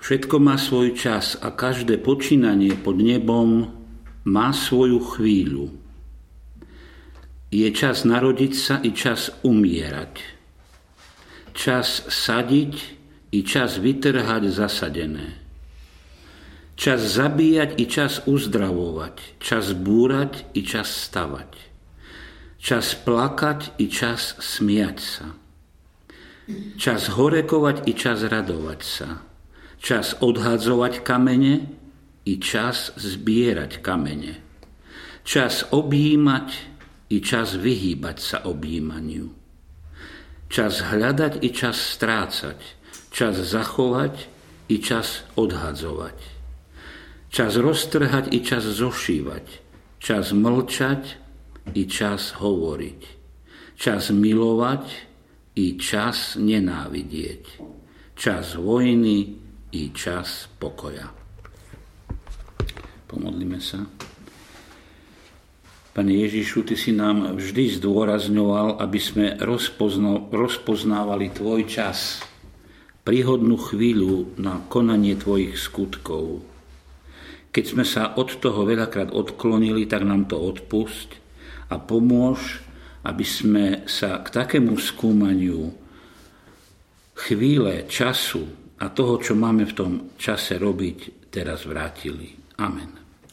Všetko má svoj čas a každé počínanie pod nebom má svoju chvíľu. Je čas narodiť sa i čas umierať. Čas sadiť i čas vytrhať zasadené. Čas zabíjať i čas uzdravovať. Čas búrať i čas stavať. Čas plakať i čas smiať sa. Čas horekovať i čas radovať sa. Čas odhadzovať kamene i čas zbierať kamene. Čas objímať i čas vyhýbať sa objímaniu. Čas hľadať i čas strácať. Čas zachovať i čas odhadzovať. Čas roztrhať i čas zošívať. Čas mlčať i čas hovoriť. Čas milovať i čas nenávidieť. Čas vojny i čas pokoja. Pomodlíme sa. Pane Ježišu, Ty si nám vždy zdôrazňoval, aby sme rozpoznávali Tvoj čas, príhodnú chvíľu na konanie Tvojich skutkov. Keď sme sa od toho veľakrát odklonili, tak nám to odpusť a pomôž, aby sme sa k takému skúmaniu chvíle, času a toho, čo máme v tom čase robiť, teraz vrátili. Amen.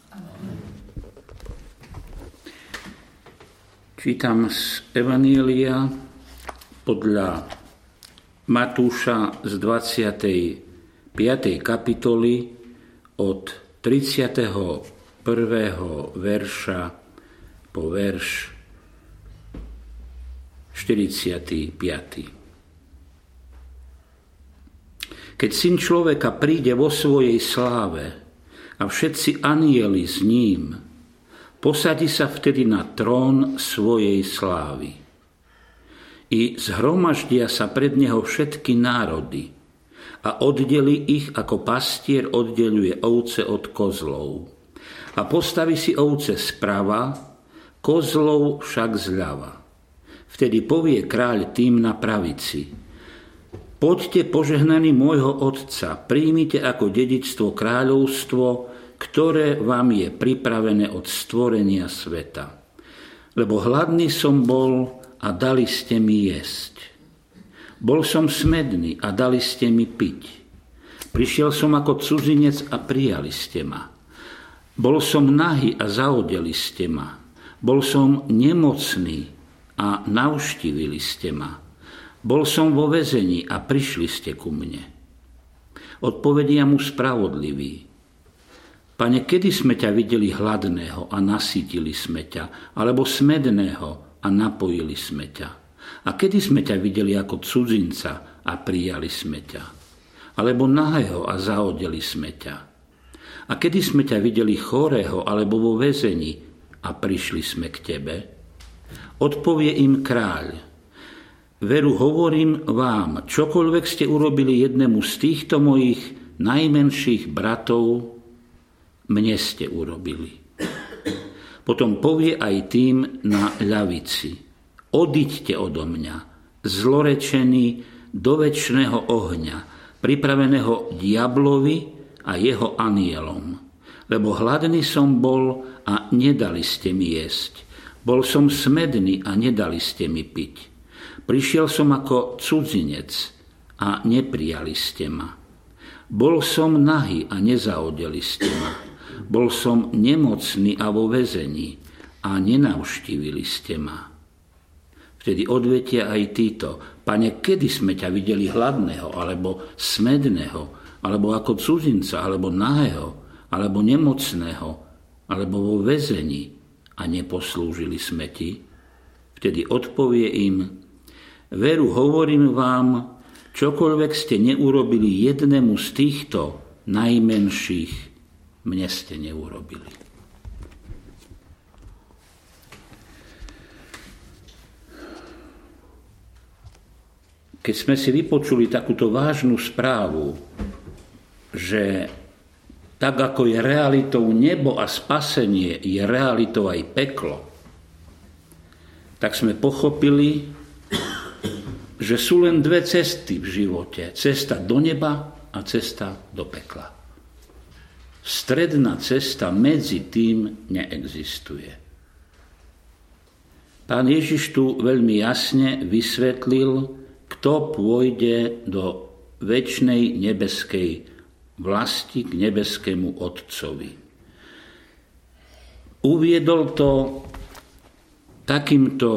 Čítam z Evanielia podľa Matúša z 25. kapitoly od 31. verša po verš 45. Keď Syn človeka príde vo svojej sláve a všetci anjeli s ním, posadí sa vtedy na trón svojej slávy. I zhromaždia sa pred neho všetky národy a oddelí ich, ako pastier oddeľuje ovce od kozlov. A postaví si ovce sprava, kozlov však zľava. Vtedy povie kráľ tým na pravici: Poďte požehnaní môjho Otca, príjmite ako dedičstvo kráľovstvo, ktoré vám je pripravené od stvorenia sveta. Lebo hladný som bol a dali ste mi jesť. Bol som smedný a dali ste mi piť. Prišiel som ako cudzinec a prijali ste ma. Bol som nahý a zaodeli ste ma. Bol som nemocný a navštívili ste ma. Bol som vo väzení a prišli ste ku mne. Odpovedia mu spravodlivý: Pane, kedy sme ťa videli hladného a nasýtili sme ťa, alebo smedného a napojili sme ťa? A kedy sme ťa videli ako cudzinca a prijali sme ťa? Alebo nahého a zaodeli sme ťa? A kedy sme ťa videli chorého alebo vo väzení a prišli sme k tebe? Odpovie im kráľ: Veru hovorím vám, čokoľvek ste urobili jednému z týchto mojich najmenších bratov, mne ste urobili. Potom povie aj tým na ľavici: Odiďte odo mňa, zlorečení, do večného ohňa, pripraveného diablovi a jeho anjelom. Lebo hladný som bol a nedali ste mi jesť. Bol som smedný a nedali ste mi piť. Prišiel som ako cudzinec a neprijali ste ma. Bol som nahý a nezaodeli ste ma. Bol som nemocný a vo väzení a nenavštívili ste ma. Vtedy odvetia aj títo: Pane, kedy sme ťa videli hladného, alebo smedného, alebo ako cudzinca, alebo nahého, alebo nemocného, alebo vo väzení a neposlúžili sme ti? Vtedy odpovie im: Veru hovorím vám, čokoľvek ste neurobili jednému z týchto najmenších, mne ste neurobili. Keď sme si vypočuli takúto vážnu správu, že tak ako je realitou nebo a spasenie, je realitou aj peklo, tak sme pochopili, že sú len dve cesty v živote. Cesta do neba a cesta do pekla. Stredná cesta medzi tým neexistuje. Pán Ježiš tu veľmi jasne vysvetlil, kto pôjde do večnej nebeskej vlasti k nebeskému Otcovi. Uviedol to takýmto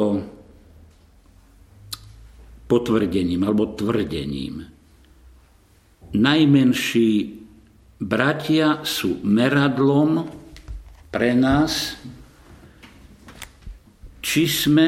potvrdením alebo tvrdením. Najmenší bratia sú meradlom pre nás, či sme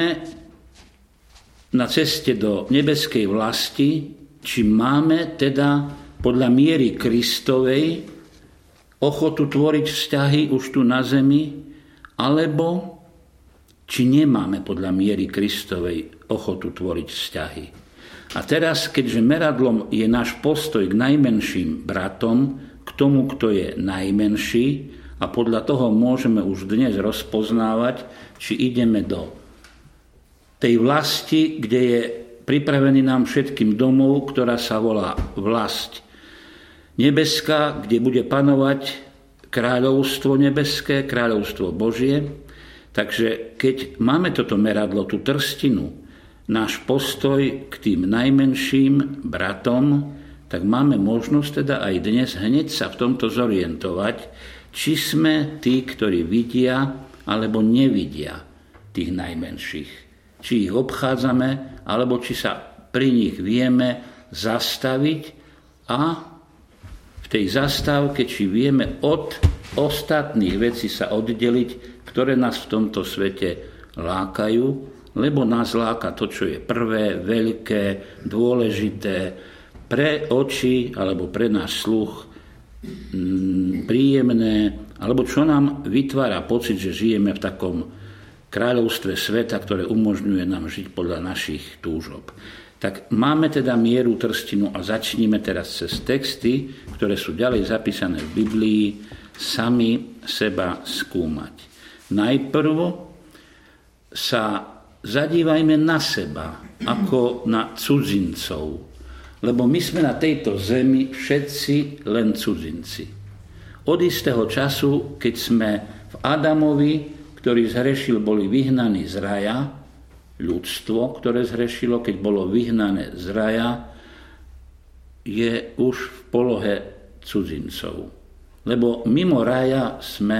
na ceste do nebeskej vlasti, či máme teda podľa miery Kristovej ochotu tvoriť vzťahy už tu na zemi, alebo či nemáme podľa miery Kristovej ochotu tvoriť vzťahy. A teraz, keďže meradlom je náš postoj k najmenším bratom, k tomu, kto je najmenší, a podľa toho môžeme už dnes rozpoznávať, či ideme do tej vlasti, kde je pripravený nám všetkým domov, ktorá sa volá vlast nebeská, kde bude panovať kráľovstvo nebeské, kráľovstvo Božie. Takže keď máme toto meradlo, tú trstinu, náš postoj k tým najmenším bratom, tak máme možnosť teda aj dnes hneď sa v tomto zorientovať, či sme tí, ktorí vidia alebo nevidia tých najmenších. Či ich obchádzame, alebo či sa pri nich vieme zastaviť a v tej zastávke, či vieme od ostatných vecí sa oddeliť, ktoré nás v tomto svete lákajú, lebo nás láka to, čo je prvé, veľké, dôležité, pre oči alebo pre náš sluch, príjemné, alebo čo nám vytvára pocit, že žijeme v takom kráľovstve sveta, ktoré umožňuje nám žiť podľa našich túžob. Tak máme teda mieru trstinu a začníme teraz cez texty, ktoré sú ďalej zapísané v Biblii, sami seba skúmať. Najprv sa zadívajme na seba ako na cudzincov, lebo my sme na tejto zemi všetci len cudzinci. Od istého času, keď sme v Adamovi, ktorý zhrešil, boli vyhnaní z raja, ľudstvo, ktoré zhrešilo, keď bolo vyhnané z raja, je už v polohe cudzincov. Lebo mimo raja sme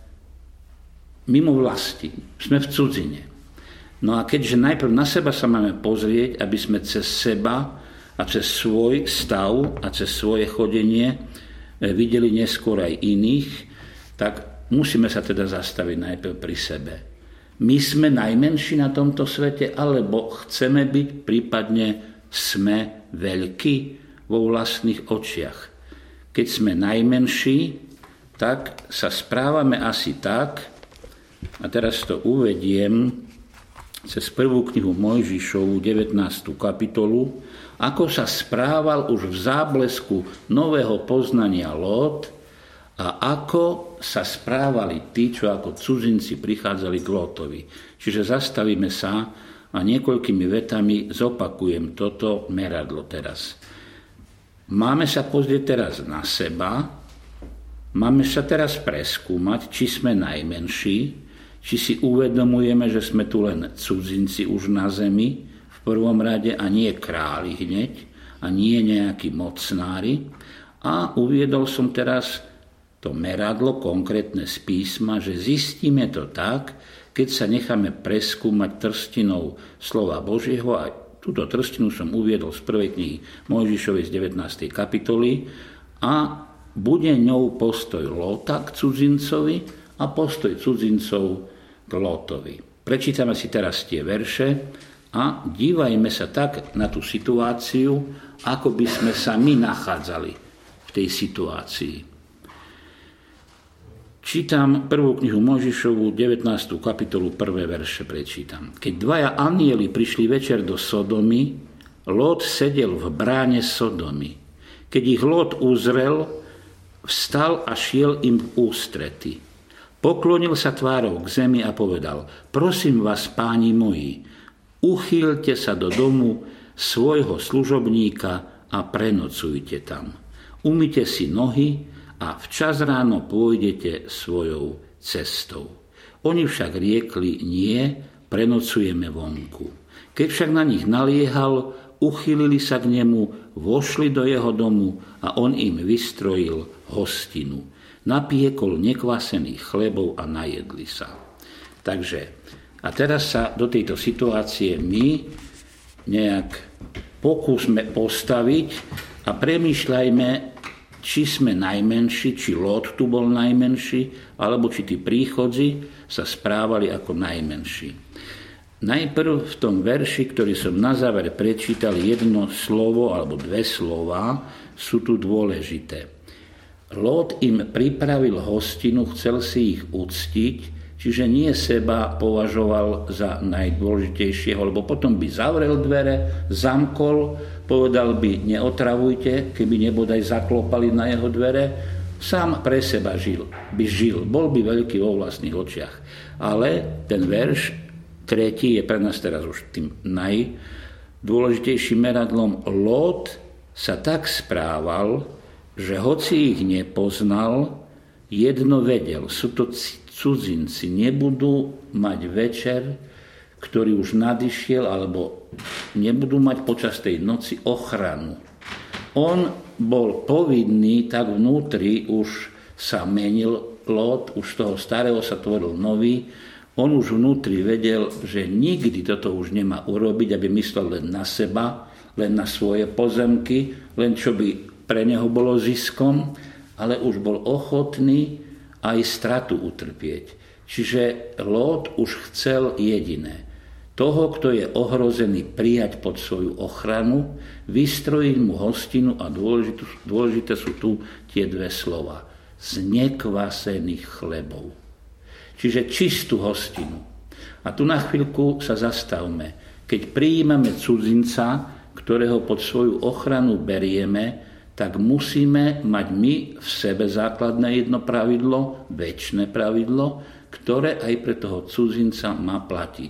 mimo vlasti, sme v cudzine. No a keďže najprv na seba sa máme pozrieť, aby sme cez seba a cez svoj stav a cez svoje chodenie videli neskôr aj iných, tak musíme sa teda zastaviť najprv pri sebe. My sme najmenší na tomto svete, alebo chceme byť, prípadne sme veľkí vo vlastných očiach. Keď sme najmenší, tak sa správame asi tak, a teraz to uvediem cez prvú knihu Mojžišovu, 19. kapitolu, ako sa správal už v záblesku nového poznania Lót a ako sa správali tí, čo ako cudzinci prichádzali k Lótovi. Čiže zastavíme sa a niekoľkými vetami zopakujem toto meradlo teraz. Máme sa pozrieť teraz na seba, máme sa teraz preskúmať, či sme najmenší, či si uvedomujeme, že sme tu len cudzinci už na zemi, v prvom rade, a nie králi hneď, a nie nejakí mocnári. A uviedol som teraz to meradlo konkrétne z písma, že zistíme to tak, keď sa necháme preskúmať trstinou slova Božieho, a túto trstinu som uviedol z prvej knihy Mojžišovej z 19. kapitoly, a bude ňou postoj Lóta k cudzincovi a postoj cudzincov k Lótovi. Prečítame si teraz tie verše a dívajme sa tak na tú situáciu, ako by sme sa my nachádzali v tej situácii. Čítam prvú knihu Mojžišovu, 19. kapitolu, 1. verše prečítam. Keď dvaja anjeli prišli večer do Sodomy, Lót sedel v bráne Sodomy. Keď ich Lót uzrel, vstal a šiel im v ústrety. Poklonil sa tvárou k zemi a povedal: prosím vás, páni moji, uchýlte sa do domu svojho služobníka a prenocujte tam. umyte si nohy a včas ráno pôjdete svojou cestou. Oni však riekli, nie, prenocujeme vonku. Keď však na nich naliehal, uchýlili sa k nemu, vošli do jeho domu a on im vystrojil hostinu. Napiekol nekvasených chlebov a najedli sa. Takže, a teraz sa do tejto situácie my nejak pokúsme postaviť a premýšľajme, či sme najmenší, či Lót tu bol najmenší, alebo či tí príchodzi sa správali ako najmenší. Najprv v tom verši, ktorý som na záver prečítal, jedno slovo alebo dve slová sú tu dôležité. Lót im pripravil hostinu, chcel si ich uctiť, čiže nie seba považoval za najdôležitejšieho, lebo potom by zavrel dvere, zamkol, povedal by neotravujte, keby nebodaj zaklopali na jeho dvere, sám pre seba by žil, bol by veľký vo vlastných očiach. Ale ten verš tretí je pre nás teraz už tým najdôležitejším meradlom. Lót sa tak správal, že hoci ich nepoznal, jedno vedel, sú to cudzinci, nebudú mať večer, ktorý už nadišiel, alebo nebudú mať počas tej noci ochranu. On bol povinný, tak vnútri už sa menil Lót, už z toho starého sa tvoril nový. On už vnútri vedel, že nikdy toto už nemá urobiť, aby myslel len na seba, len na svoje pozemky, len čo by pre neho bolo ziskom, ale už bol ochotný aj stratu utrpieť. Čiže Lót už chcel jediné. Toho, kto je ohrozený, prijať pod svoju ochranu, vystrojiť mu hostinu a dôležité sú tu tie dve slova. Z nekvasených chlebov. Čiže čistú hostinu. A tu na chvíľku sa zastavme. Keď prijímame cudzinca, ktorého pod svoju ochranu berieme, tak musíme mať my v sebe základné jedno pravidlo, večné pravidlo, ktoré aj pre toho cudzinca má platiť.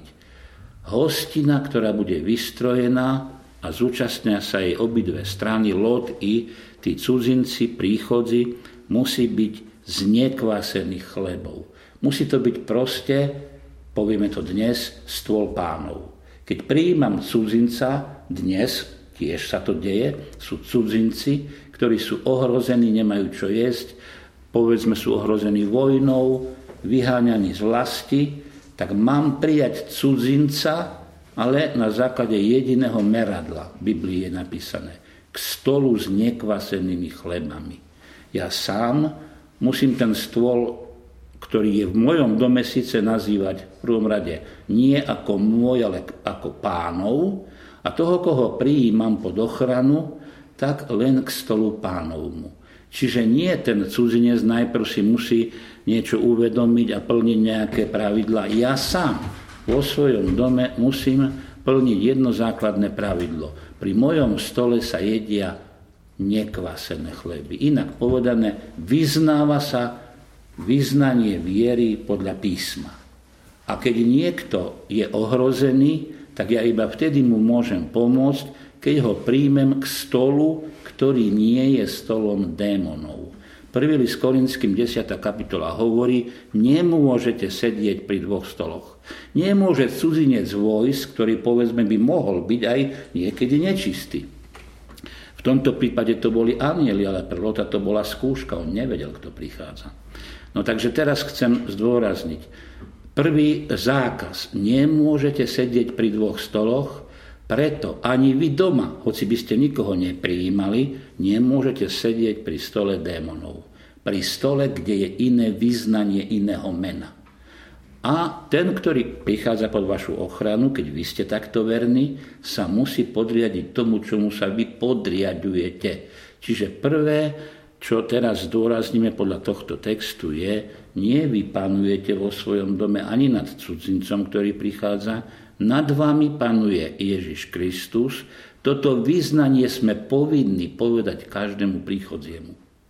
Hostina, ktorá bude vystrojená a zúčastnia sa jej obidve strany, Lót i tí cudzinci, príchodzi, musí byť z nekvasených chlebov. Musí to byť proste, povieme to dnes, stôl Pánov. Keď prijímam cudzinca, dnes tiež sa to deje, sú cudzinci, ktorí sú ohrození, nemajú čo jesť, povedzme sú ohrození vojnou, vyháňaní z vlasti, tak mám prijať cudzinca, ale na základe jediného meradla, v Biblii je napísané, k stolu s nekvasenými chlebami. Ja sám musím ten stôl, ktorý je v mojom dome, síce nazývať v prvom rade nie ako môj, ale ako Pánov, a toho, koho prijímam pod ochranu, tak len k stolu Pánovmu. Čiže nie ten cudzinec najprv si musí niečo uvedomiť a plniť nejaké pravidlá. Ja sám vo svojom dome musím plniť jedno základné pravidlo. Pri mojom stole sa jedia nekvasené chleby. Inak povedané, vyznáva sa vyznanie viery podľa písma. A keď niekto je ohrozený, tak ja iba vtedy mu môžem pomôcť, keď ho príjmem k stolu, ktorý nie je stolom démonov. 1. list Korinským 10. kapitola hovorí, nemôžete sedieť pri dvoch stoloch. Nemôže cudzinec vojsť, ktorý povedzme by mohol byť aj niekedy nečistý. V tomto prípade to boli anjeli, ale pre Lóta to bola skúška, on nevedel, kto prichádza. No takže teraz chcem zdôrazniť. Prvý zákaz. Nemôžete sedieť pri dvoch stoloch, preto ani vy doma, hoci by ste nikoho neprijímali, nemôžete sedieť pri stole démonov. Pri stole, kde je iné vyznanie iného mena. A ten, ktorý prichádza pod vašu ochranu, keď vy ste takto verní, sa musí podriadiť tomu, čomu sa vy podriadujete. Čiže prvé, čo teraz zdôrazníme podľa tohto textu je, nie vy panujete vo svojom dome ani nad cudzincom, ktorý prichádza, nad vami panuje Ježiš Kristus. Toto vyznanie sme povinní povedať každému príchodziemu.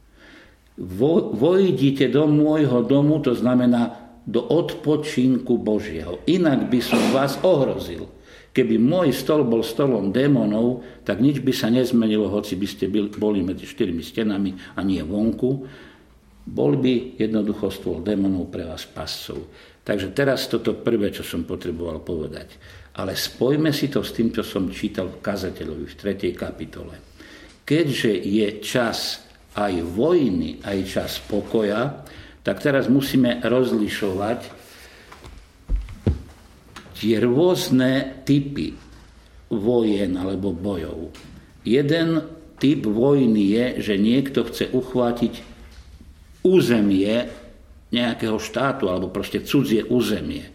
Vojdite do môjho domu, to znamená do odpočinku Božieho. Inak by som vás ohrozil. Keby môj stol bol stolom démonov, tak nič by sa nezmenilo, hoci by ste boli medzi 4 stenami a nie vonku. Bol by jednoducho stôl démonov pre vás pascov. Takže teraz toto prvé, čo som potreboval povedať. Ale spojme si to s tým, čo som čítal v Kazateľovi v 3. kapitole. Keďže je čas aj vojny, aj čas pokoja, tak teraz musíme rozlišovať tie rôzne typy vojen alebo bojov. Jeden typ vojny je, že niekto chce uchvátiť územie nejakého štátu alebo proste cudzie územie.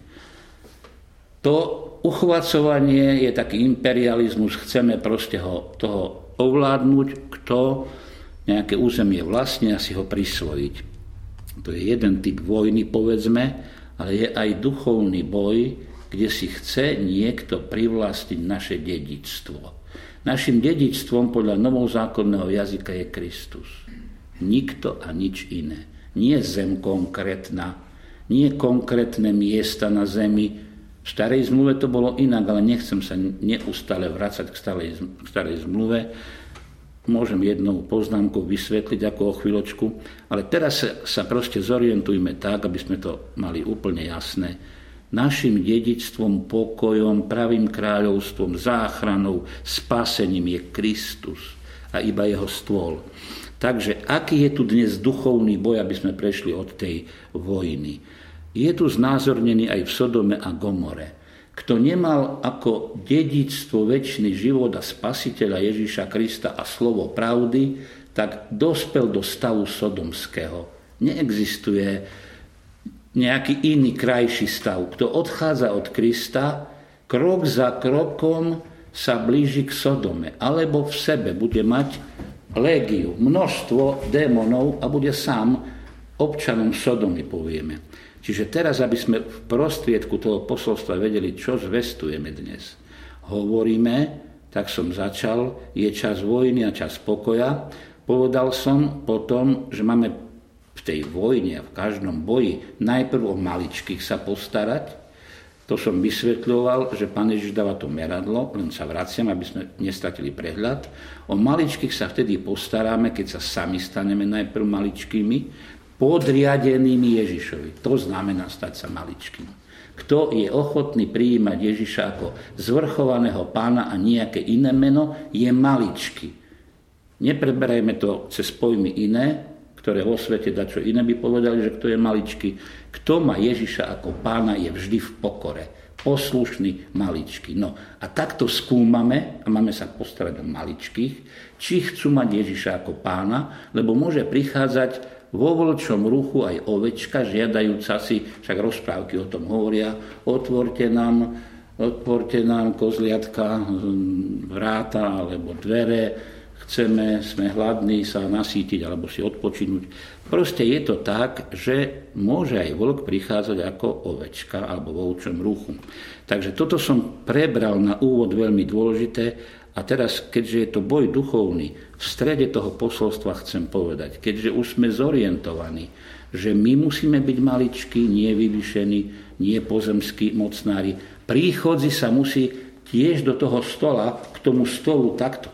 To uchvacovanie je taký imperializmus, chceme proste toho ovládnuť, kto nejaké územie vlastne a si ho prisvojiť. To je jeden typ vojny, povedzme, ale je aj duchovný boj, kde si chce niekto privlastniť naše dedičstvo. Našim dedičstvom podľa novozákonného jazyka je Kristus. Nikto a nič iné. Nie zem konkrétna, nie konkrétne miesta na zemi. V starej zmluve to bolo inak, ale nechcem sa neustále vrácať k starej zmluve. Môžem jednou poznámkou vysvetliť ako o chvíľočku, ale teraz sa proste zorientujme tak, aby sme to mali úplne jasné. Našim dedičstvom, pokojom, pravým kráľovstvom, záchranou, spásením je Kristus a iba jeho stôl. Takže aký je tu dnes duchovný boj, aby sme prešli od tej vojny? Je tu znázornený aj v Sodome a Gomore. Kto nemal ako dedičstvo večný život a spasiteľa Ježiša Krista a slovo pravdy, tak dospel do stavu sodomského. Neexistuje nejaký iný krajší stav. Kto odchádza od Krista, krok za krokom sa blíži k Sodome. Alebo v sebe bude mať légiu, množstvo démonov a bude sám občanom Sodomy, povieme. Čiže teraz, aby sme v prostriedku toho posolstva vedeli, čo zvestujeme dnes. Hovoríme, tak som začal, je čas vojny a čas pokoja. Povedal som potom, že máme v tej vojne a v každom boji najprv o maličkých sa postarať. To som vysvetľoval, že Pán Ježiš dáva to meradlo, len sa vraciam, aby sme nestratili prehľad. O maličkých sa vtedy postaráme, keď sa sami staneme najprv maličkými, podriadenými Ježišovi. To znamená stať sa maličkým. Kto je ochotný prijímať Ježiša ako zvrchovaného pána a nejaké iné meno, je maličký. Nepreberajme to cez pojmy iné, ktoré vo svete dačo iné by povedali, že kto je maličký. Kto má Ježiša ako pána, je vždy v pokore. Poslušný, maličký. No a takto skúmame, a máme sa postarať o maličkých, či chcú mať Ježiša ako pána, lebo môže prichádzať vo vlčom ruchu aj ovečka, žiadajúca si, však rozprávky o tom hovoria, otvorte nám kozliatka, vráta alebo dvere, sme hladní sa nasýtiť alebo si odpočinúť. Proste je to tak, že môže aj vlk prichádzať ako ovečka alebo vo ovčom ruchu. Takže toto som prebral na úvod veľmi dôležité a teraz, keďže je to boj duchovný, v strede toho posolstva chcem povedať, keďže už sme zorientovaní, že my musíme byť maličkí, nie vyvyšení, nie pozemskí mocnári. Príchodzi sa musí tiež do toho stola, k tomu stolu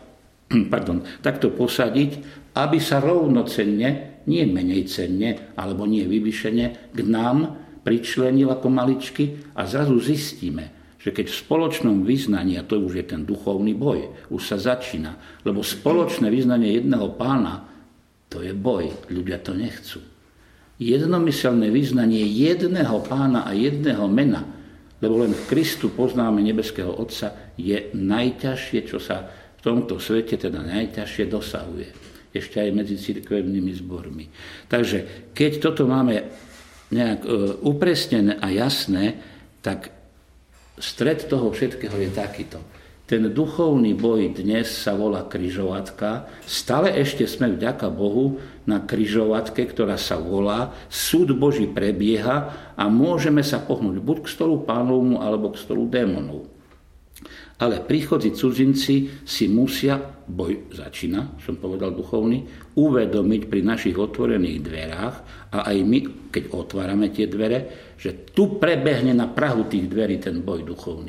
takto posadiť, aby sa rovnocenne, nie menej cenne, alebo nie vyvyšene, k nám pričlenil ako maličky a zrazu zistíme, že keď v spoločnom vyznaní, a to už je ten duchovný boj, už sa začína, lebo spoločné vyznanie jedného pána, to je boj, ľudia to nechcú. Jednomyselné vyznanie jedného pána a jedného mena, lebo len v Kristu poznáme nebeského Otca, je najťažšie, čo sa v tomto svete teda najťažšie dosahuje. Ešte aj medzi cirkevnými zbormi. Takže keď toto máme nejak upresnené a jasné, tak stred toho všetkého je takýto. Ten duchovný boj dnes sa volá križovatka. Stále ešte sme vďaka Bohu na križovatke, ktorá sa volá súd Boží prebieha a môžeme sa pohnúť buď k stolu Pánovmu alebo k stolu démonov. Ale príchodzi cudzinci si musia, boj začína, som povedal duchovný, uvedomiť pri našich otvorených dverách a aj my, keď otvárame tie dvere, že tu prebehne na prahu tých dverí ten boj duchovný.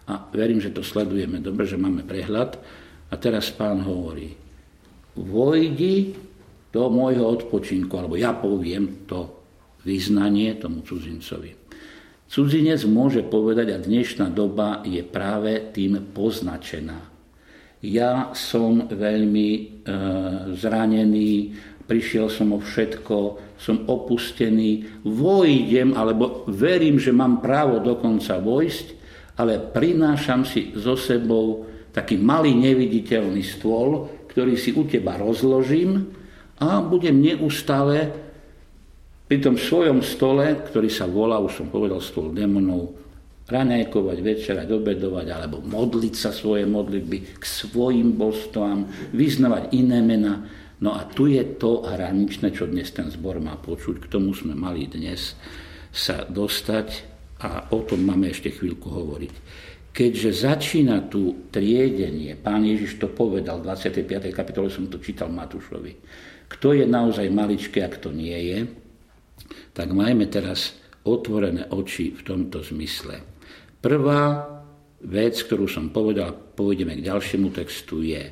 A verím, že to sledujeme dobre, že máme prehľad. A teraz Pán hovorí, vojdi do môjho odpočinku, alebo ja poviem to vyznanie tomu cudzincovi. Cudzinec môže povedať, a dnešná doba je práve tým poznačená. Ja som veľmi zranený, prišiel som o všetko, som opustený, vojdem, alebo verím, že mám právo dokonca vojsť, ale prinášam si so sebou taký malý neviditeľný stôl, ktorý si u teba rozložím a budem neustále pri tom svojom stole, ktorý sa volá, už som povedal, stôl démonov, raňajkovať, večerať, obedovať, alebo modliť sa svoje modlitby k svojim božstvám, vyznavať iné mená. No a tu je to hraničné, čo dnes ten zbor má počuť, k tomu sme mali dnes sa dostať a o tom máme ešte chvíľku hovoriť. Keďže začína tu triedenie, Pán Ježiš to povedal, v 25. kapitole som to čítal Matúšovi, kto je naozaj maličký a kto nie je, tak majme teraz otvorené oči v tomto zmysle. Prvá vec, ktorú som povedal, pôjdeme k ďalšiemu textu, je,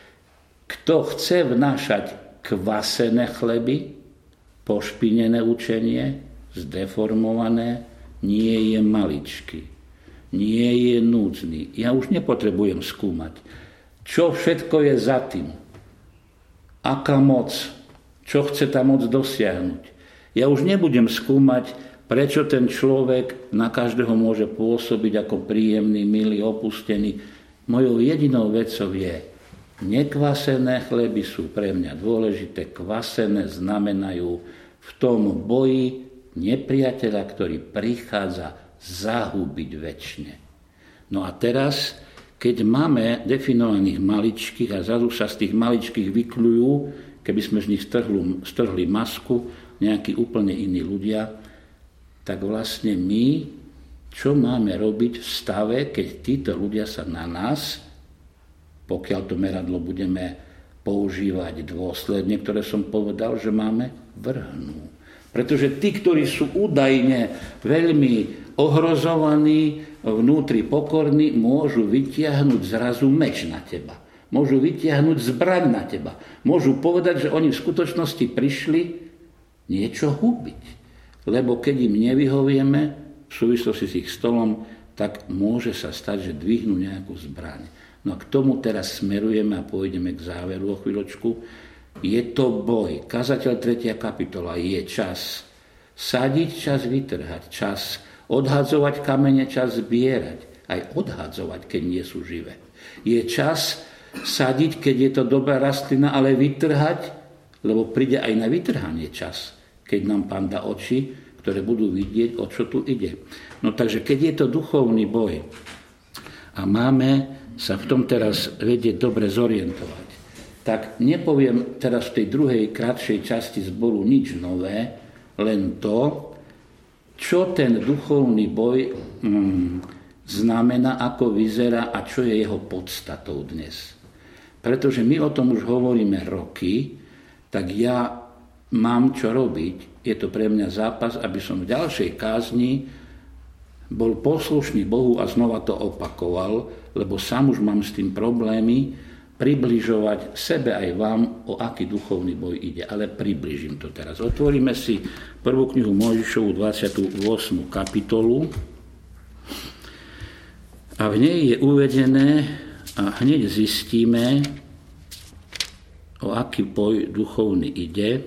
kto chce vnášať kvasené chleby, pošpinené učenie, zdeformované, nie je maličký, nie je núdzny. Ja už nepotrebujem skúmať, čo všetko je za tým, aká moc, čo chce tá moc dosiahnuť. Ja už nebudem skúmať, prečo ten človek na každého môže pôsobiť ako príjemný, milý, opustený. Mojou jedinou vecou je, nekvasené chleby sú pre mňa dôležité, kvasené znamenajú v tom boji nepriateľa, ktorý prichádza zahubiť večne. No a teraz, keď máme definovaných maličkých a zrazu sa z tých maličkých vykľujú, keby sme z nich strhli masku, nejakí úplne iní ľudia, tak vlastne my, čo máme robiť v stave, keď títo ľudia sa na nás, pokiaľ to meradlo budeme používať dôsledne, ktoré som povedal, že máme, vrhnú. Pretože tí, ktorí sú údajne veľmi ohrozovaní, vnútri pokorní, môžu vytiahnuť zrazu meč na teba. Môžu vytiahnuť zbraň na teba. Môžu povedať, že oni v skutočnosti prišli niečo hubiť. Lebo keď im nevyhovieme v súvislosti s ich stolom, tak môže sa stať, že dvihnú nejakú zbraň. No a k tomu teraz smerujeme a pôjdeme k záveru o chvíľočku. Je to boj. Kazateľ 3. kapitola, je čas sadiť, čas vytrhať, čas odhadzovať kamene, čas zbierať, aj odhadzovať, keď nie sú živé. Je čas sadiť, keď je to dobrá rastlina, ale vytrhať, lebo príde aj na vytrhanie čas, keď nám Pán dá oči, ktoré budú vidieť, o čo tu ide. No takže keď je to duchovný boj a máme sa v tom teraz vedieť dobre zorientovať, tak nepoviem teraz v tej druhej kratšej časti zboru nič nové, len to, čo ten duchovný boj znamená, ako vyzerá a čo je jeho podstatou dnes. Pretože my o tom už hovoríme roky, tak ja mám čo robiť. Je to pre mňa zápas, aby som v ďalšej kázni bol poslušný Bohu a znova to opakoval, lebo sám už mám s tým problémy, približovať sebe aj vám, o aký duchovný boj ide. Ale približím to teraz. Otvoríme si prvú knihu Mojžišovu, 28. kapitolu. A v nej je uvedené, a hneď zistíme, o aký boj duchovný ide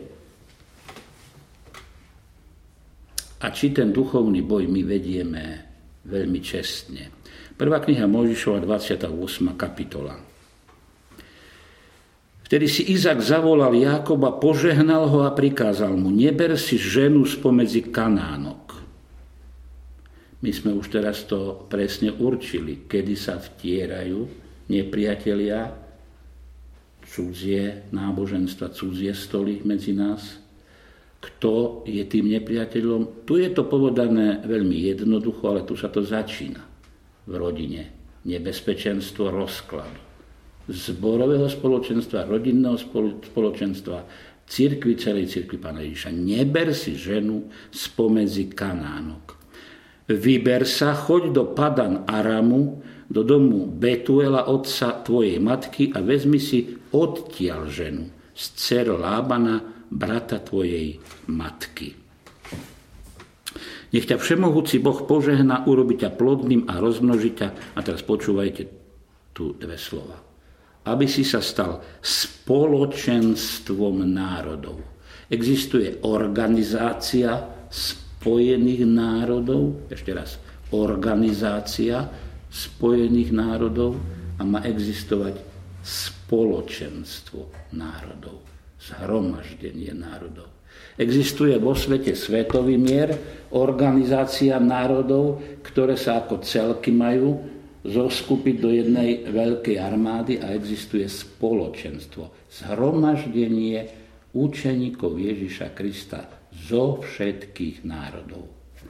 a či ten duchovný boj my vedieme veľmi čestne. Prvá kniha Mojžišova, 28. kapitola. Vtedy si Izák zavolal Jákoba, požehnal ho a prikázal mu, neber si ženu spomedzi Kanánok. My sme už teraz to presne určili, kedy sa vtierajú nepriatelia, cudzie náboženstva, cudzie stoly medzi nás. Kto je tým nepriateľom? Tu je to povedané veľmi jednoducho, ale tu sa to začína v rodine. Nebezpečenstvo rozkladu zborového spoločenstva, rodinného spoločenstva, cirkvi, celej cirkvi Pána Ježiša. Neber si ženu spomedzi Kanánok. Vyber sa, choď do Padan Aramu, do domu Betuela, otca tvojej matky, a vezmi si odtiaľ ženu z dcer Lábana, brata tvojej matky. Nech ťa všemohúci Boh požehná, urobi ťa plodným a rozmnoží ťa. A teraz počúvajte tu dve slova. Aby si sa stal spoločenstvom národov. Existuje organizácia Spojených národov, ešte raz, organizácia Spojených národov, a má existovať spoločenstvo národov, zhromaždenie národov. Existuje vo svete svetový mier, organizácia národov, ktoré sa ako celky majú zoskupiť do jednej veľkej armády, a existuje spoločenstvo, zhromaždenie učeníkov Ježiša Krista zo všetkých národov.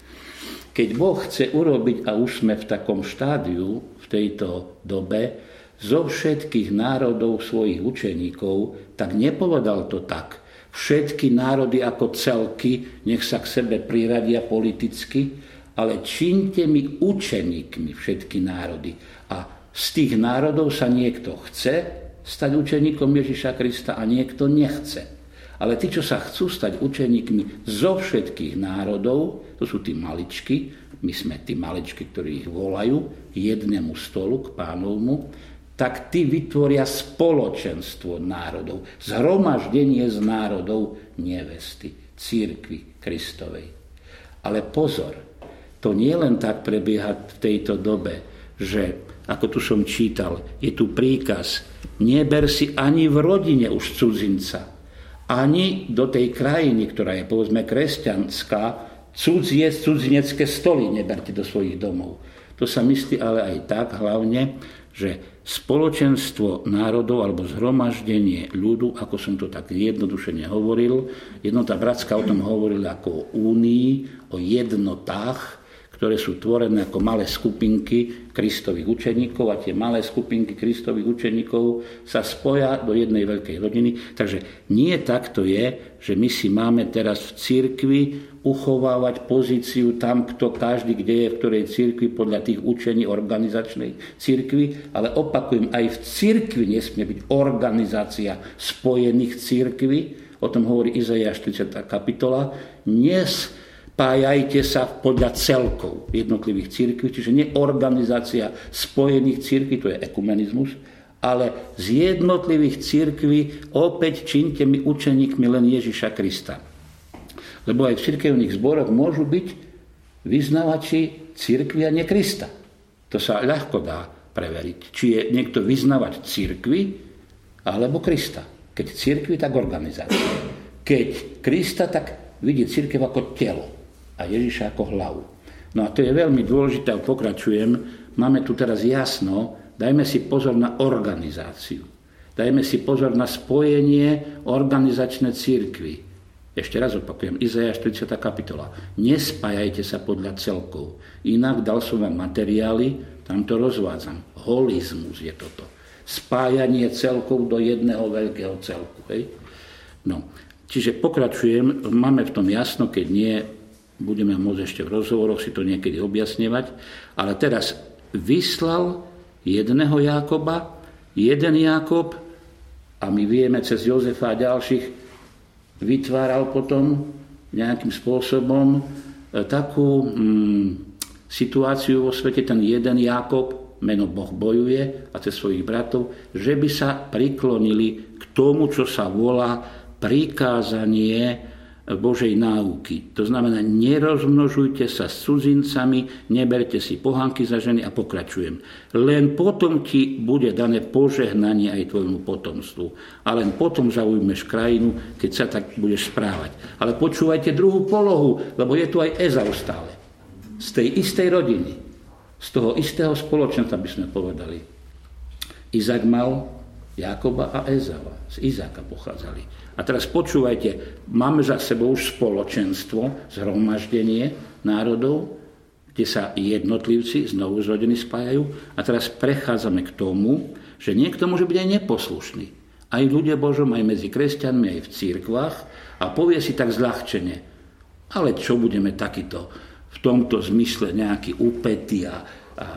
Keď Boh chce urobiť, a už sme v takom štádiu v tejto dobe, zo všetkých národov svojich učeníkov, tak nepovedal to tak. Všetky národy ako celky, nech sa k sebe priradia politicky, ale čiňte mi učeníkmi všetky národy. A z tých národov sa niekto chce stať učeníkom Ježiša Krista a niekto nechce. Ale tí, čo sa chcú stať učeníkmi zo všetkých národov, to sú tí maličky, my sme tí maličky, ktorí ich volajú jednému stolu k Pánovmu, tak tí vytvoria spoločenstvo národov, zhromaždenie z národov nevesty, cirkvi Kristovej. Ale pozor, to nie len tak prebieha v tejto dobe, že, ako tu som čítal, je tu príkaz, neber si ani v rodine už cudzinca, ani do tej krajiny, ktorá je povedzme kresťanská, cudzinecké stoly neberte do svojich domov. To sa myslí ale aj tak hlavne, že spoločenstvo národov alebo zhromaždenie ľudu, ako som to tak jednodušene hovoril, Jednota bratská o tom hovorila ako o únii, o jednotách, ktoré sú tvorené ako malé skupinky Kristových učeníkov, a tie malé skupinky Kristových učeníkov sa spoja do jednej veľkej rodiny. Takže nie takto je, že my si máme teraz v cirkvi uchovávať pozíciu tam, kto každý, kde je, v ktorej cirkvi podľa tých učení organizačnej cirkvi, ale opakujem, aj v cirkvi nesmie byť organizácia spojených cirkví, o tom hovorí Izaiáš 30. kapitola, spájajte sa podľa celkov jednotlivých cirkví, čiže nie organizácia spojených cirkví, to je ekumenizmus, ale z jednotlivých cirkví opäť čiňte mi učeníkmi len Ježiša Krista. Lebo aj v cirkevných zboroch môžu byť vyznavači cirkvi a nie Krista. To sa ľahko dá preveriť, či je niekto vyznavať cirkvi alebo Krista. Keď cirkvi, tak organizácia. Keď Krista, tak vidí cirkev ako telo a Ježiša ako hlavu. No a to je veľmi dôležité, a pokračujem. Máme tu teraz jasno, dajme si pozor na organizáciu. Dajme si pozor na spojenie organizačné cirkvi. Ešte raz opakujem, Izaiáš 30. kapitola. Nespájajte sa podľa celkov. Inak dal som vám materiály, tam to rozvádzam. Holizmus je toto. Spájanie celkov do jedného veľkého celku. Hej? No, čiže pokračujem, máme v tom jasno, keď nie, budeme môcť ešte v rozhovoroch si to niekedy objasňovať. Ale teraz vyslal jedného Jákoba, jeden Jákob, a my vieme cez Jozefa a ďalších, vytváral potom nejakým spôsobom takú situáciu vo svete, ten jeden Jákob, meno Boh bojuje, a cez svojich bratov, že by sa priklonili k tomu, čo sa volá prikázanie Božej náuky. To znamená, nerozmnožujte sa s cudzincami, neberte si pohanky za ženy, a pokračujem. Len potom ti bude dané požehnanie aj tvojmu potomstvu. A len potom zaujmeš krajinu, keď sa tak budeš správať. Ale počúvajte druhú polohu, lebo je tu aj Ezau stále. Z tej istej rodiny, z toho istého spoločenstva by sme povedali. Izák mal Jákoba a Ezava. Z Izáka pochádzali. A teraz počúvajte, máme za sebou už spoločenstvo, zhromaždenie národov, kde sa jednotlivci znovu zrodení spájajú. A teraz prechádzame k tomu, že niekto môže byť aj neposlušný. Aj v ľudia Božom, aj medzi kresťanmi, aj v cirkvách, a povie si tak zľahčene, ale čo budeme takýto v tomto zmysle nejaký úpetí a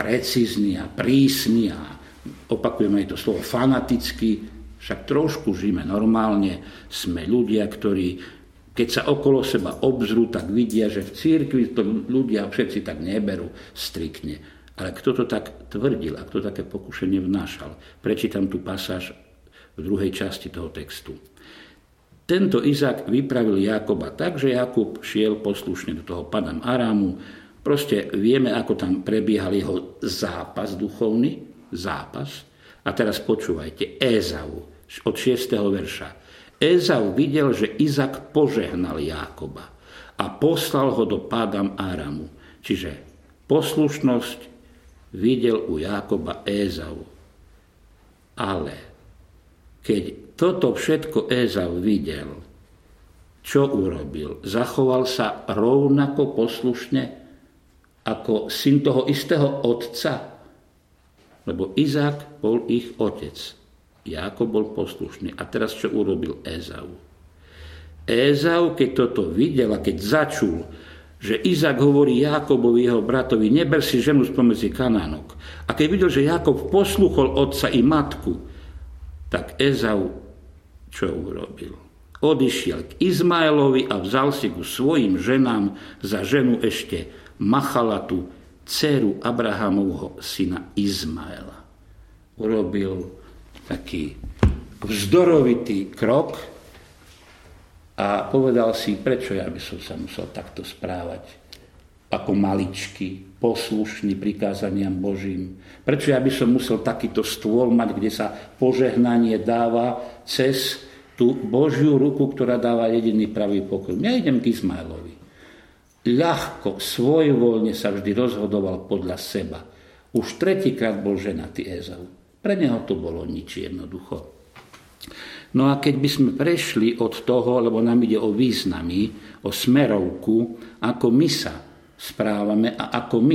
precízny a prísny a opakujeme aj to slovo fanatický, však trošku žijeme normálne, sme ľudia, ktorí, keď sa okolo seba obzrú, tak vidia, že v cirkvi to ľudia všetci tak neberú striktne. Ale kto to tak tvrdil a kto také pokušenie vnášal? Prečítam tú pasáž v druhej časti toho textu. Tento Izák vypravil Jákoba tak, že Jakub šiel poslušne do toho Padan Arámu. Proste vieme, ako tam prebiehal jeho zápas duchovný, zápas. A teraz počúvajte, Ézau od 6. verša. Ézau videl, že Izák požehnal Jákoba a poslal ho do Padan Arámu. Čiže poslušnosť videl u Jákoba Ézau. Ale keď toto všetko Ézau videl, čo urobil? Zachoval sa rovnako poslušne ako syn toho istého otca? Lebo Izák bol ich otec. Jákob bol poslušný. A teraz čo urobil Ézau? Ézau, keď toto videl a keď začul, že Izák hovorí Jákobovi, jeho bratovi, neber si ženu spomedzi Kanánok. A keď videl, že Jákob posluchol otca i matku, tak Ézau čo urobil? Odišiel k Izmaelovi a vzal si ku svojim ženám za ženu ešte Machalatu, dceru Abrahamovho syna Izmaela. Urobil taký vzdorovitý krok a povedal si, prečo ja by som sa musel takto správať ako maličký, poslušný prikázaniam Božím. Prečo ja by som musel takýto stôl mať, kde sa požehnanie dáva cez tú Božiu ruku, ktorá dáva jediný pravý pokoj. Ja idem k Izmaelovi. Ľahko, svojvoľne sa vždy rozhodoval podľa seba. Už tretíkrát bol ženatý Ézau. Pre neho to bolo nič jednoducho. No a keď by sme prešli od toho, lebo nám ide o významy, o smerovku, ako my sa správame a ako my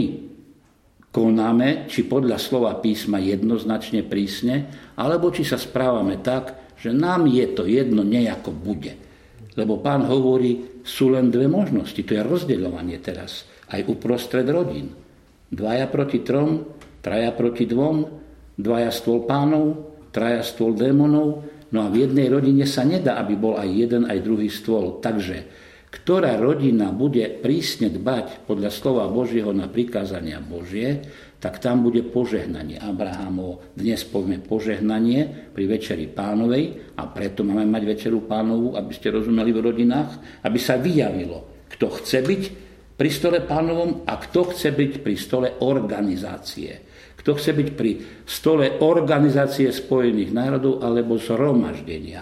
konáme, či podľa slova písma jednoznačne prísne, alebo či sa správame tak, že nám je to jedno nejako bude. Lebo Pán hovorí, sú len dve možnosti. To je rozdeľovanie teraz. Aj uprostred rodín. 2 proti 3, 3 proti 2, 2 stôl pánov, 3 stôl démonov. No a v jednej rodine sa nedá, aby bol aj jeden, aj druhý stôl. Takže, ktorá rodina bude prísne dbať podľa slova Božieho na prikázania Božie, tak tam bude požehnanie. Abrahamovo, dnes povieme požehnanie pri Večeri Pánovej a preto máme mať Večeru Pánovu, aby ste rozumeli v rodinách, aby sa vyjavilo, kto chce byť pri stole Pánovom a kto chce byť pri stole organizácie. Kto chce byť pri stole Organizácie Spojených národov alebo zhromaždenia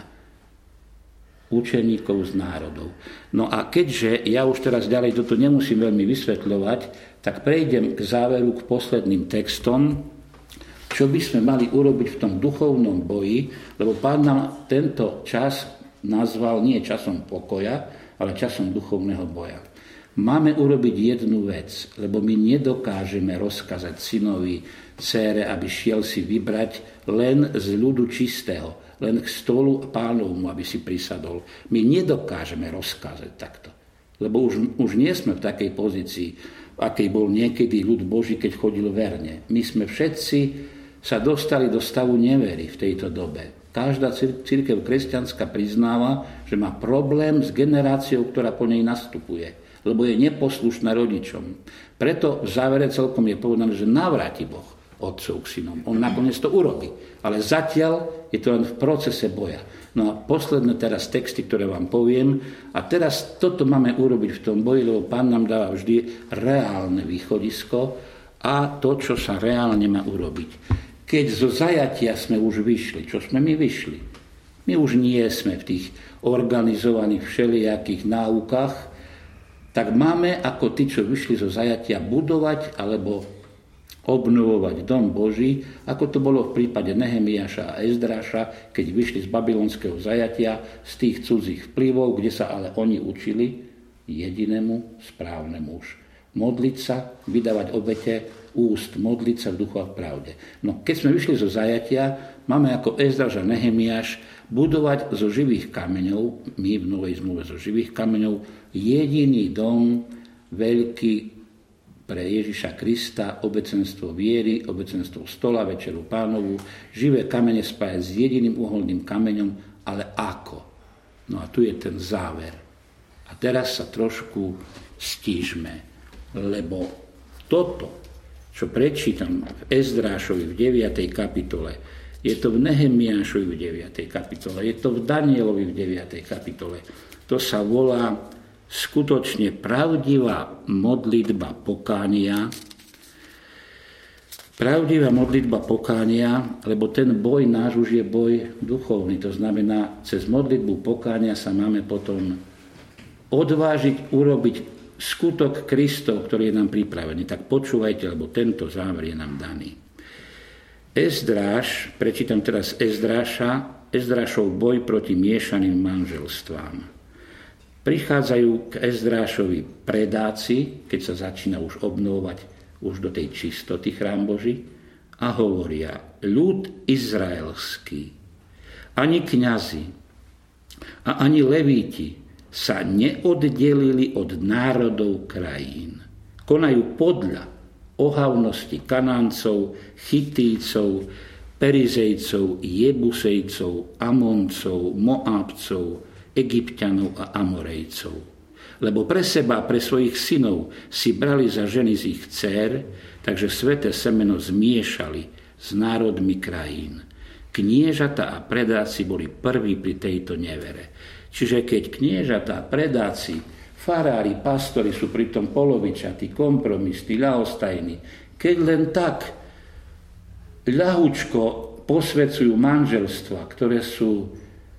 učeníkov z národov. No a keďže ja už teraz ďalej toto nemusím veľmi vysvetľovať, tak prejdem k záveru, k posledným textom, čo by sme mali urobiť v tom duchovnom boji, lebo Pán nám tento čas nazval nie časom pokoja, ale časom duchovného boja. Máme urobiť jednu vec, lebo my nedokážeme rozkazať synovi, dcére, aby šiel si vybrať len z ľudu čistého, len k stolu Pánovmu, aby si prisadol. My nedokážeme rozkázať takto, lebo už nie sme v takej pozícii, v akej bol niekedy ľud Boží, keď chodil verne. My sme všetci sa dostali do stavu nevery v tejto dobe. Každá cirkev kresťanská priznáva, že má problém s generáciou, ktorá po nej nastupuje, lebo je neposlušná rodičom. Preto v závere celkom je povedané, že navráti Boh otcov k synom. On nakoniec to urobí. Ale zatiaľ je to len v procese boja. No a posledné teraz texty, ktoré vám poviem. A teraz toto máme urobiť v tom boji, lebo Pán nám dáva vždy reálne východisko a to, čo sa reálne má urobiť. Keď zo zajatia sme už vyšli, čo sme my vyšli? My už nie sme v tých organizovaných všelijakých náukách, tak máme ako tí, čo vyšli zo zajatia, budovať alebo obnovovať dom Boží, ako to bolo v prípade Nehemiáša a Ezdráša, keď vyšli z babylonského zajatia, z tých cudzích vplyvov, kde sa ale oni učili jedinému správnemu už. Modliť sa, vydávať obete úst, modliť sa v duchu a v pravde. No keď sme vyšli zo zajatia, máme ako Ezdráš a Nehemiáš budovať zo živých kameňov, my v Novej zmluve zo živých kameňov, jediný dom, veľký, pre Ježiša Krista obecenstvo viery, obecenstvo stola, večeru Pánovu, živé kamene spájať s jediným uholným kameňom, ale ako? No a tu je ten záver. A teraz sa trošku stížme, lebo toto, čo prečítam v Ezdrášovi v 9. kapitole, je to v Nehemiášovi v 9. kapitole, je to v Danielovi v 9. kapitole. To sa volá skutočne pravdivá modlitba pokánia. Pravdivá modlitba pokánia, lebo ten boj náš už je boj duchovný. To znamená, cez modlitbu pokánia sa máme potom odvážiť urobiť skutok Kristov, ktorý je nám pripravený. Tak počúvajte, lebo tento záver je nám daný. Ezdráš, prečítam teraz Ezdrášov boj proti miešaným manželstvám. Prichádzajú k Ezdrášovi predáci, keď sa začína už obnovovať už do tej čistoty chrám Boží, a hovoria: ľud izraelský, ani kňazi a ani levíti sa neoddelili od národov krajín. Konajú podľa ohavnosti Kanáncov, Chytícov, Perizejcov, Jebusejcov, Amoncov, Moábcov, Egypťanov a Amorejcov. Lebo pre seba a pre svojich synov si brali za ženy z ich dcér, takže sväté semeno zmiešali s národmi krajín. Kniežata a predáci boli prví pri tejto nevere. Čiže keď kniežata a predáci, farári, pastori sú pritom polovičatí, kompromisní, ľahostajní, keď len tak ľahučko posvedcujú manželstva, ktoré sú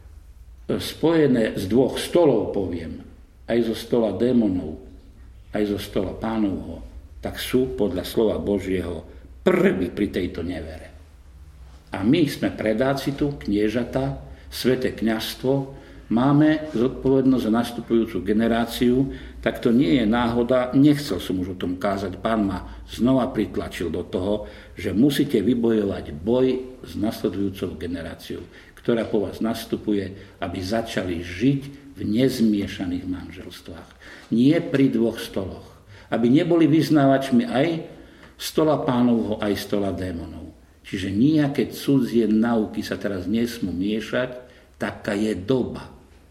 spojené z dvoch stolov, poviem, aj zo stola démonov, aj zo stola Pánovho, tak sú podľa slova Božieho prví pri tejto nevere. A my sme predáci tu, kniežata, sväté kňazstvo, máme zodpovednosť za nastupujúcu generáciu, tak to nie je náhoda, nechcel som už o tom kázať, Pán ma znova pritlačil do toho, že musíte vybojovať boj s nasledujúcou generáciou, ktorá po vás nastupuje, aby začali žiť v nezmiešaných manželstvách. Nie pri dvoch stoloch. Aby neboli vyznávačmi aj stola Pánovho, aj stola démonov. Čiže nejaké cudzie nauky sa teraz nesmú miešať, taká je doba.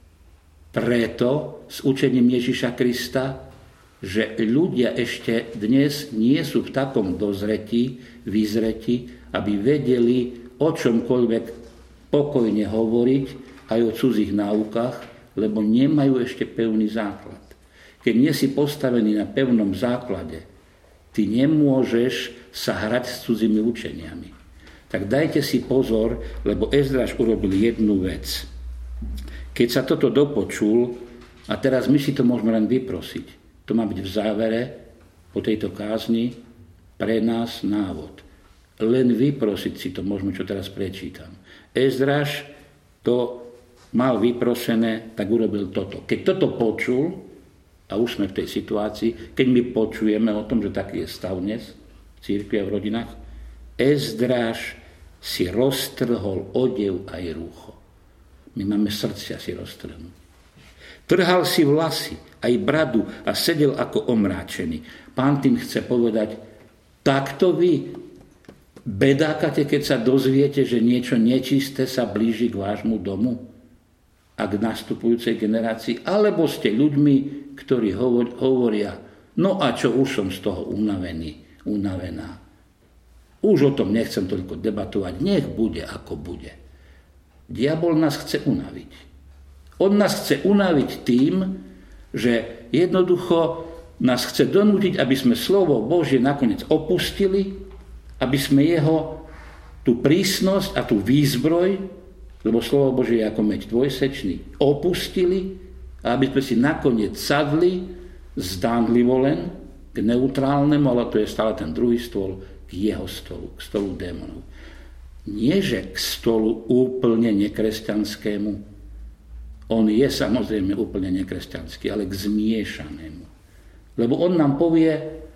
Preto s učením Ježiša Krista, že ľudia ešte dnes nie sú v takom dozretí, vyzretí, aby vedeli o čomkoľvek pokojne hovoriť aj o cudzích náukách, lebo nemajú ešte pevný základ. Keď nie si postavený na pevnom základe, ty nemôžeš sa hrať s cudzými učeniami. Tak dajte si pozor, lebo Ezdráš urobil jednu vec. Keď sa toto dopočul, a teraz my si to môžeme len vyprosiť, to má byť v závere po tejto kázni pre nás návod. Len vyprosiť si to môžeme, čo teraz prečítam. Ezdráš to mal vyprosené, tak urobil toto. Keď toto počul, a už sme v tej situácii, keď my počujeme o tom, že taký je stav dnes v cirkvi a v rodinách, Ezdráš si roztrhol odev aj rúcho. My máme srdcia si roztrhnúť. Trhal si vlasy, aj bradu a sedel ako omráčený. Pán tým chce povedať, takto vy bedákate, keď sa dozviete, že niečo nečisté sa blíži k vášmu domu a k nastupujúcej generácii, alebo ste ľuďmi, ktorí hovoria, no a čo, už som z toho unavená. Už o tom nechcem toľko debatovať, nech bude ako bude. Diabol nás chce unaviť. On nás chce unaviť tým, že jednoducho nás chce donútiť, aby sme slovo Božie nakoniec opustili, aby sme jeho tú prísnosť a tú výzbroj, lebo slovo Božie je ako meč dvojsečný, opustili a aby sme si nakoniec sadli zdánlivo len k neutrálnemu, ale to je stále ten druhý stôl, k jeho stolu, k stolu démonov. Nie, že k stolu úplne nekresťanskému, on je samozrejme úplne nekresťanský, ale k zmiešanému. Lebo on nám povie,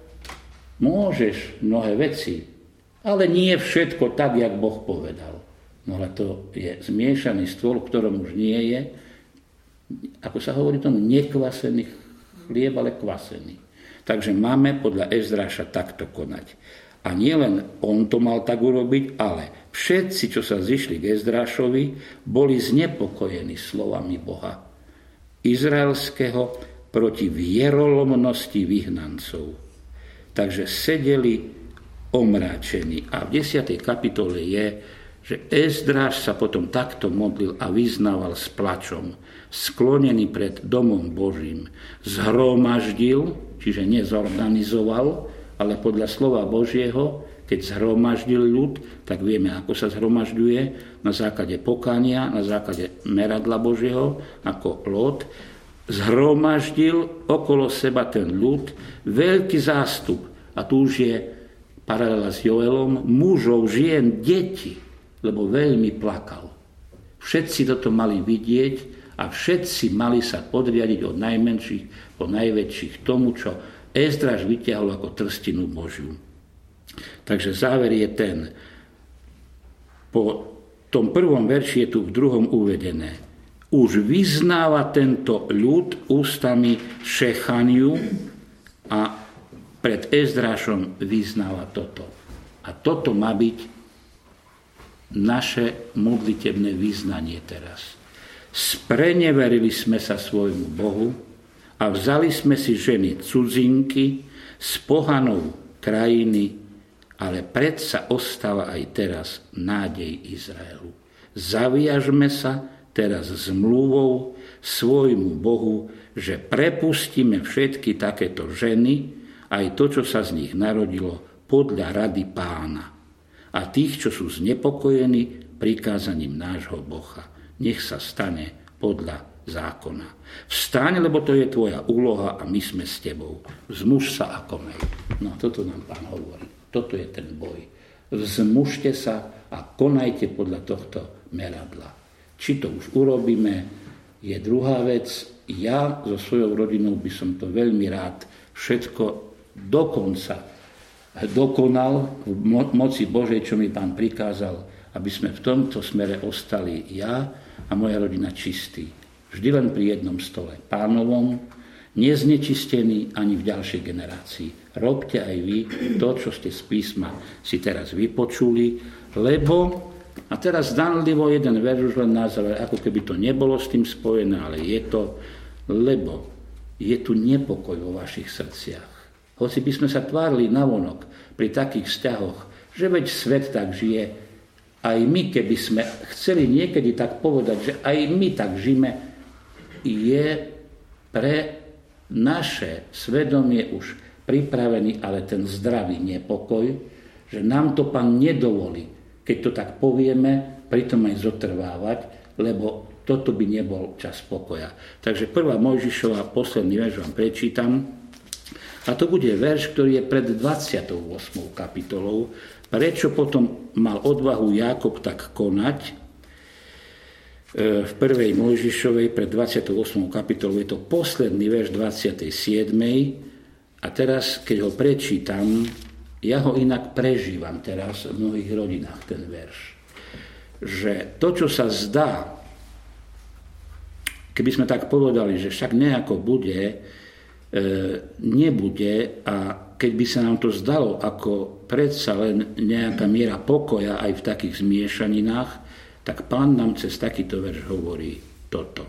môžeš mnohé veci, ale nie všetko tak, jak Boh povedal. No ale to je zmiešaný stôl, v ktorom už nie je, ako sa hovorí tomu, nekvasený chlieb, ale kvasený. Takže máme podľa Ezdráša takto konať. A nielen on to mal tak urobiť, ale všetci, čo sa zišli k Ezdrášovi, boli znepokojení slovami Boha izraelského proti vierolomnosti vyhnancov. Takže sedeli omráčení. A v 10. kapitole je, že Ezdráš sa potom takto modlil a vyznával s plačom, sklonený pred domom Božím. Zhromaždil, čiže nezorganizoval, ale podľa slova Božieho, keď zhromaždil ľud, tak vieme, ako sa zhromažďuje, na základe pokania, na základe meradla Božieho, ako Lót. Zhromaždil okolo seba ten ľud, veľký zástup. A tu už je paralela s Joelom, mužov, žien, deti, lebo veľmi plakal. Všetci toto mali vidieť a všetci mali sa podriadiť od najmenších po najväčších tomu, čo Ezdráš vytiahol ako trstinu Božiu. Takže záver je ten. Po tom prvom verši je tu v druhom uvedené. Už vyznáva tento ľud ústami Šechaniu a pred Ezdrášom vyznáva toto. A toto má byť naše modlitebné vyznanie teraz. Spreneverili sme sa svojmu Bohu a vzali sme si ženy cudzinky z pohanov krajiny, ale predsa ostáva aj teraz nádej Izraelu. Zaviažme sa teraz zmluvou svojmu Bohu, že prepustíme všetky takéto ženy, aj to, čo sa z nich narodilo, podľa rady Pána. A tých, čo sú znepokojení prikázaním nášho Boha, nech sa stane podľa zákona. Vstaň, lebo to je tvoja úloha a my sme s tebou. Vzmuž sa a konej. No, toto nám Pán hovorí. Toto je ten boj. Vzmužte sa a konajte podľa tohto meradla. Či to už urobíme, je druhá vec. Ja so svojou rodinou by som to veľmi rád všetko dokonca dokonal v moci Božej, čo mi Pán prikázal, aby sme v tomto smere ostali ja a moja rodina čistí. Vždy len pri jednom stole Pánovom, neznečistení ani v ďalšej generácii. Robte aj vy to, čo ste z písma si teraz vypočuli, lebo, a teraz zdanlivo jeden verš už len na záver, ako keby to nebolo s tým spojené, ale je to, lebo je tu nepokoj vo vašich srdciach. Hoci by sme sa tvárili navonok pri takých vzťahoch, že veď svet tak žije, aj my, keby sme chceli niekedy tak povedať, že aj my tak žijeme, je pre naše svedomie už pripravený, ale ten zdravý nepokoj, že nám to Pán nedovolí, keď to tak povieme, pritom aj zotrvávať, lebo toto by nebol čas pokoja. Takže 1. Mojžišova, posledný verš vám prečítam. A to bude verš, ktorý je pred 28. kapitolou. Prečo potom mal odvahu Jákob tak konať? V 1. Mojžišovej pred 28. kapitolou je to posledný verš 27. A teraz, keď ho prečítam, ja ho inak prežívam teraz v mnohých rodinách, ten verš. Že to, čo sa zdá, keby sme tak povedali, že však nejako bude, nebude, a keď by sa nám to zdalo ako predsa len nejaká miera pokoja aj v takých zmiešaninách, tak Pán nám cez takýto verš hovorí toto.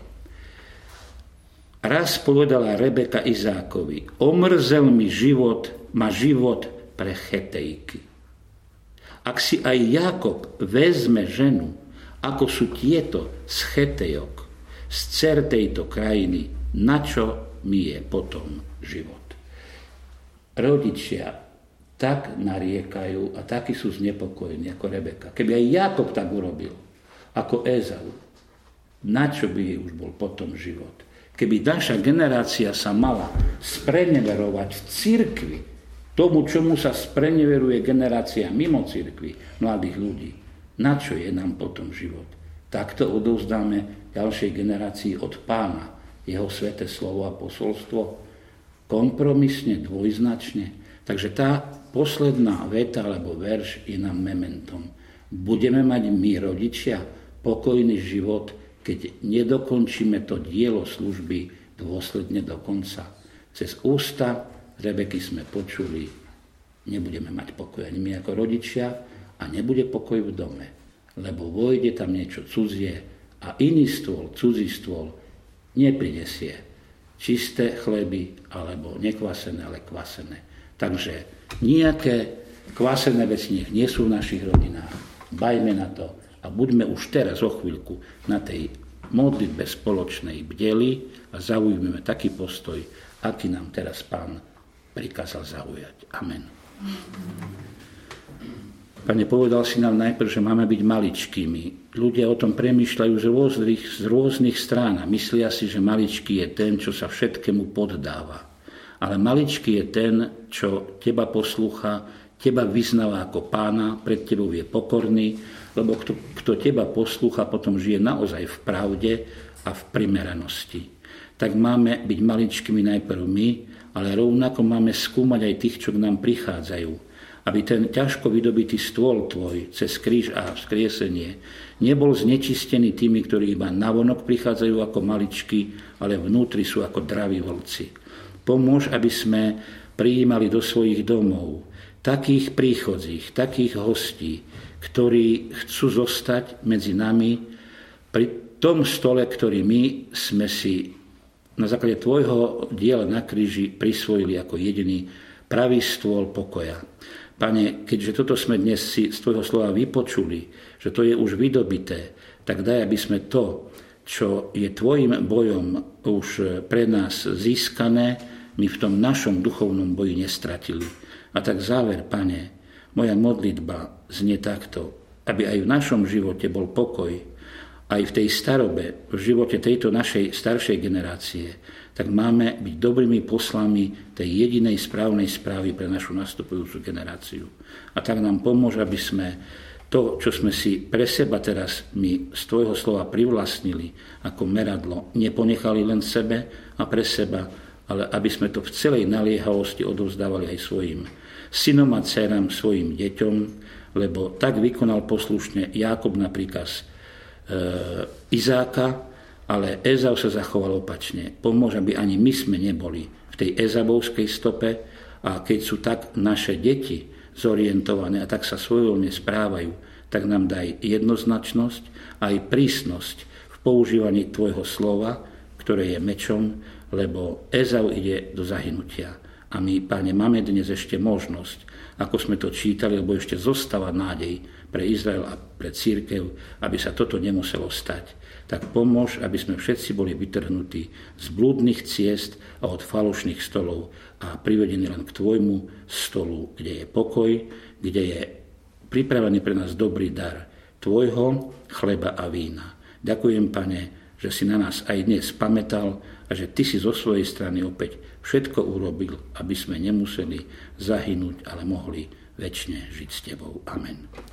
Raz povedala Rebeka Izákovi: omrzel mi život, ma život pre Chetejky. Ak si aj Jákob vezme ženu, ako sú tieto z Chetejok, z dcer tejto krajiny, na čo mi je potom život. Rodičia tak nariekajú a takí sú znepokojení ako Rebeka. Keby aj Jákob tak urobil, ako Ezau, na čo by jej už bol potom život? Keby naša generácia sa mala spreneverovať v cirkvi tomu, čomu sa spreneveruje generácia mimo cirkvi mladých ľudí, na čo je nám potom život? Takto odovzdáme ďalšej generácii od Pána jeho sväté slovo a posolstvo kompromisne, dvojznačne. Takže tá posledná veta alebo verš je nám mementom. Budeme mať my, rodičia, pokojný život, keď nedokončíme to dielo služby dôsledne do konca. Cez ústa Rebeky sme počuli, nebudeme mať pokoj ani my ako rodičia a nebude pokoj v dome, lebo vojde tam niečo cudzie a iný stôl, cudzí stôl neprinesie čisté chleby alebo nekvasené, ale kvasené. Takže nejaké kvasené veci nech nie sú v našich rodinách. Bajme na to a buďme už teraz o chvíľku na tej modlitbe spoločnej bdeli a zaujmeme taký postoj, aký nám teraz Pán prikázal zaujať. Amen. Pane, povedal si nám najprv, že máme byť maličkými. Ľudia o tom premýšľajú z rôznych strán a myslia si, že maličký je ten, čo sa všetkému poddáva. Ale maličký je ten, čo teba poslúcha, teba vyznáva ako Pána, pred tebou je pokorný, lebo kto teba poslúcha, potom žije naozaj v pravde a v primeranosti. Tak máme byť maličkými najprv my, ale rovnako máme skúmať aj tých, čo k nám prichádzajú. Aby ten ťažko vydobitý stôl tvoj cez kríž a vzkriesenie nebol znečistený tými, ktorí iba navonok prichádzajú ako maličky, ale vnútri sú ako draví vlci. Pomôž, aby sme prijímali do svojich domov takých príchodzích, takých hostí, ktorí chcú zostať medzi nami pri tom stole, ktorý my sme si na základe tvojho diela na kríži prisvojili ako jediný pravý stôl pokoja. Pane, keďže toto sme dnes si z tvojho slova vypočuli, že to je už vydobité, tak daj, aby sme to, čo je tvojim bojom už pre nás získané, my v tom našom duchovnom boji nestratili. A tak záver, Pane, moja modlitba znie takto, aby aj v našom živote bol pokoj, aj v tej starobe, v živote tejto našej staršej generácie, tak máme byť dobrými poslami tej jedinej správnej správy pre našu nastupujúcu generáciu. A tak nám pomôže, aby sme to, čo sme si pre seba teraz my z tvojho slova privlastnili ako meradlo, neponechali len sebe a pre seba, ale aby sme to v celej naliehavosti odovzdávali aj svojim synom a dcerám, svojim deťom, lebo tak vykonal poslušne Jákob na príkaz Izáka, ale Ezau sa zachoval opačne. Pomôže, aby ani my sme neboli v tej ezabovskej stope a keď sú tak naše deti zorientované a tak sa svojvoľne správajú, tak nám daj jednoznačnosť a aj prísnosť v používaní tvojho slova, ktoré je mečom, lebo Ezau ide do zahynutia. A my, Pane, máme dnes ešte možnosť, ako sme to čítali, lebo ešte zostáva nádej pre Izrael a pre cirkev, aby sa toto nemuselo stať. Tak pomôž, aby sme všetci boli vytrhnutí z blúdnych ciest a od falošných stolov a privedení len k tvojmu stolu, kde je pokoj, kde je pripravený pre nás dobrý dar tvojho chleba a vína. Ďakujem, Pane, že si na nás aj dnes pamätal a že ty si zo svojej strany opäť všetko urobil, aby sme nemuseli zahynúť, ale mohli večne žiť s tebou. Amen.